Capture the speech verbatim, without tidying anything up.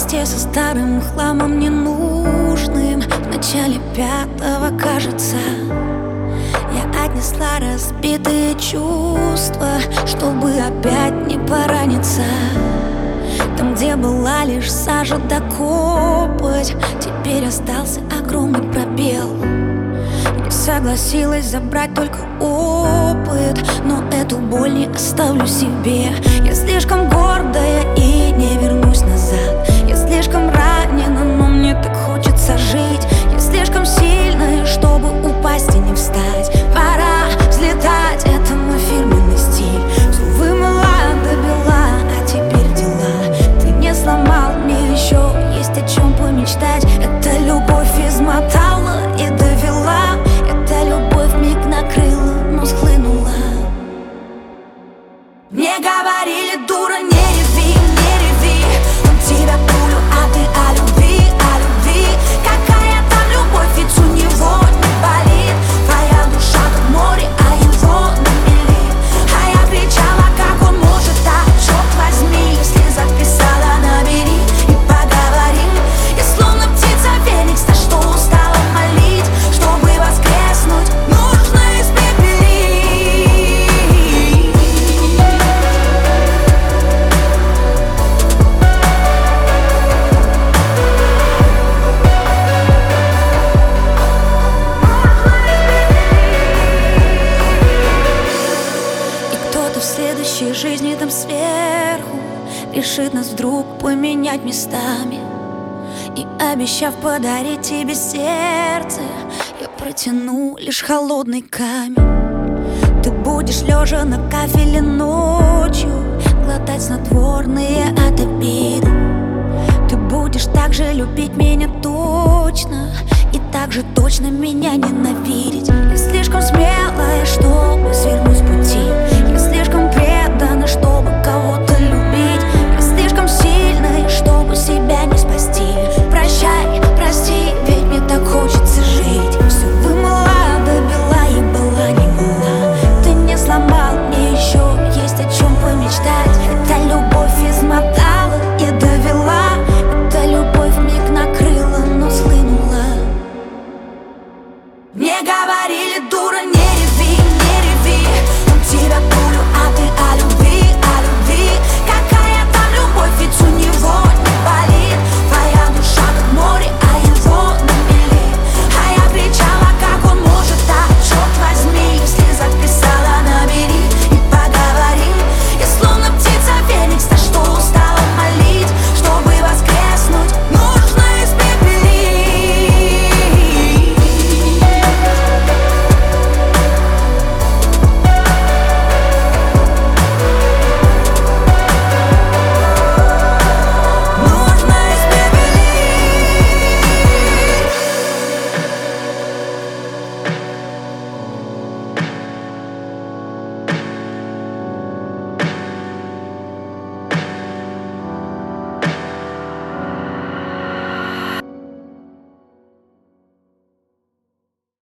вместе со старым хламом ненужным. В начале пятого, кажется, я отнесла разбитые чувства, чтобы опять не пораниться. Там, где была лишь сажа да копоть, теперь остался огромный пробел. Не согласилась забрать только опыт, но эту боль не оставлю себе. Я слишком гордая и не вернусь назад. Я слишком ранена, но мне так хочется жить. Я слишком сильная, чтобы упасть и не встать. Пора взлетать, это мой фирменный стиль. Все вымыла до бела, а теперь дела. Ты не сломал, мне еще есть о чем помечтать. Это любовь измотала и довела. Эта любовь миг накрыла, но схлынула. Мне говорили, дура, не реви, не реви. Он тебя пулю, а ты о любви, о любви. Какая там любовь, ведь у него не болит. Твоя душа как море, а его на мели. А я кричала, как он может так, черт возьми. Если записала, набери и поговорим. Я словно птица феникс, на что устала молить. Чтобы воскреснуть, нужно испепелить. В следующей жизни там сверху решит нас вдруг поменять местами. И обещав подарить тебе сердце, я протяну лишь холодный камень. Ты будешь лежа на кафеле ночью глотать снотворные от обиды. Ты будешь так же любить меня точно и так же точно меня ненавидеть.